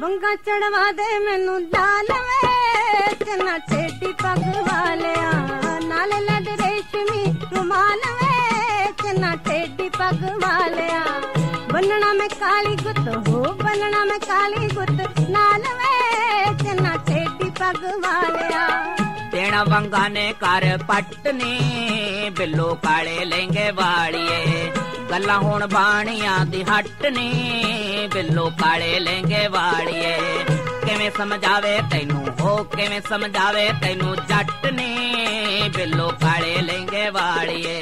ਮੰਗਾ ਚੜਵਾ ਦੇ ਮੈਨੂੰ ਲਾਲ ਵੇ ਚਨਾ ਟੇਢੀ ਪੱਗ ਵਾਲਿਆ ਨਾਲ ਲੱਦ ਰੇਸ਼ਮੀ ਰੁਮਾਲ ਵੇ ਚਨਾ ਟੇਢੀ ਪੱਗ ਵਾਲਿਆ ਬੰਨਣਾ ਮੈਂ ਕਾਲੀ ਗੁੱਤ ਹੋ ਬੰਨਣਾ ਮੈਂ ਕਾਲੀ ਗੁੱਤ ਨਾਲ ਵੇ ਚਨਾ ਟੇਢੀ ਪੱਗ ਵਾਲਿਆ ਦੇਣਾ ਵੰਗਾ ਨੇ ਕਰ ਪੱਟਨੀ ਬਿੱਲੋ ਕਾਲੇ ਲਹਿੰਗੇ ਵਾਲੀਏ ਗੱਲਾਂ ਹੁਣ ਬਾਣੀਆਂ ਦੀ ਹੱਟਨੀ ਬਿੱਲੋ ਕਾਲੇ ਲਹਿੰਗੇ ਵਾਲੀਏ ਕਿਵੇਂ ਸਮਝਾਵੇ ਤੈਨੂੰ ਹੋ ਕਿਵੇਂ ਸਮਝਾਵੇ ਤੈਨੂੰ ਜੱਟ ਨੇ ਬਿੱਲੋ ਕਾਲੇ ਲਹਿੰਗੇ ਵਾਲੀਏ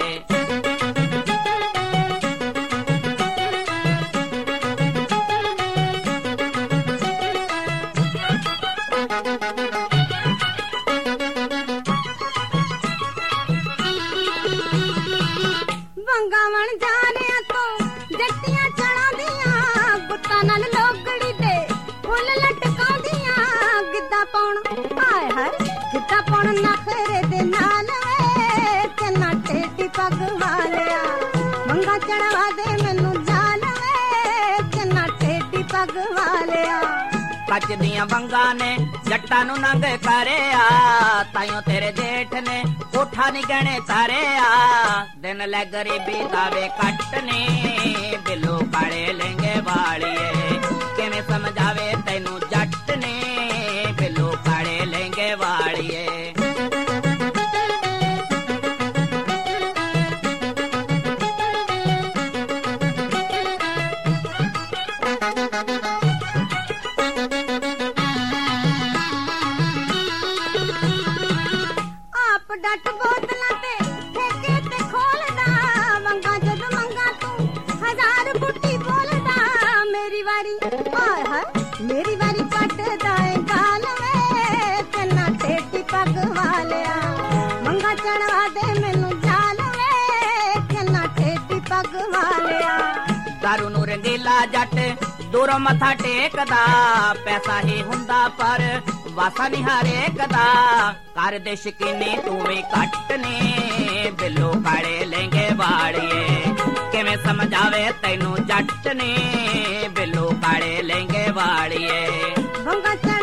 ਵੰਗਾਵਣ ਜਾਣਿਆ ਤੋਂ ਜੱਟੀਆਂ ਚੜਾਉਂਦੀਆਂ ਗੁੱਤਾਂ ਨਾਲ ਲੋਕੜੀ ਤੇ ਫੁੱਲ ਲਟਕਾਉਂਦੀਆਂ ਗਿੱਧਾ ਪਾਉਣ ਹਾਏ ਹਾਏ ਗਿੱਧਾ ਪਾਉਣ ਨਖਰੇ ਦੇ ਨਾਲ ਵੇ ਚੰਨਾ ਟੇਢੀ ਪੱਗ ਵਾਲਿਆ ਮੰਗਾ ਚੜਵਾ ਦੇ ਮੈਨੂੰ ਜਾਲ ਵੇ ਚੰਨਾ ਟੇਢੀ ਪੱਗ ਵਾਲਿਆ ਕੱਚ ਦੀਆਂ ਵੰਗਾਂ ਨੇ ਜੱਟਾਂ ਨੂੰ ਨੰਗ ਕਰਿਆ ਤਾਈਓ ਤੇਰੇ ਜੇਠ ਨੇ ਕੋਠਾ ਨੀ ਗਹਿਣੇ ਤਾਰਿਆ ਦਿਨ ਲੈ ਗਰੀਬੀ ਦਾਵੇ ਕੱਟਨੇ ਬਿੱਲੋ ਕਾਲੇ ਲਹਿੰਗੇ ਵਾਲੀਏ ਕਿਵੇਂ ਸਮਝਾਵੇ ਤੈਨੂੰ ਜੱਟ ਨੇ ਬਿੱਲੋ ਕਾਲੇ ਲਹਿੰਗੇ ਵਾਲੀਏ ਡੱਟ ਬੋਤਲਾਂ ਤੇ ਠੇਕੇ ਤੇ ਖੋਲਦਾ ਵੰਗਾ ਜਦ ਮੰਗਾ ਤੂੰ 1000 ਬੁੱਟੀ ਬੋਲਦਾ ਮੇਰੀ ਵਾਰੀ ਹਾਏ ਹਾਏ ਮੇਰੀ ਵਾਰੀ ਕੱਟਦਾ ਏ ਗਾਲ ਵੇ ਚੰਨਾ ਟੇਢੀ ਪੱਗ ਵਾਲਿਆ ਮੰਗਾ ਚੜਵਾ ਦੇ ਮੈਨੂੰ ਜਾਲ ਵੇ ਚੰਨਾ ਟੇਢੀ ਪੱਗ ਵਾਲਿਆ ਦਾਰੂ ਨੂੰ ਰੰਗੀਲਾ ਜੱਟ ਦੂਰੋਂ ਮੱਥਾ ਟੇਕਦਾ ਪੈਸਾ ਹੀ ਹੁੰਦਾ ਪਰ ਵਾਸਾ ਨੀ ਹਰੇਕ ਦਾ ਕਰ ਦੇ ਸ਼ਕੀਨੀ ਤੂੰ ਵੀ ਕੱਟਨੇ ਬਿੱਲੋ ਕਾਲੇ ਲਹਿੰਗੇ ਵਾਲੀਏ ਕਿਵੇਂ ਸਮਝਾਵੇ ਤੈਨੂੰ ਜੱਟ ਨੇ ਬਿੱਲੋ ਕਾਲੇ ਲਹਿੰਗੇ ਵਾਲੀਏ ਮੰਗਾ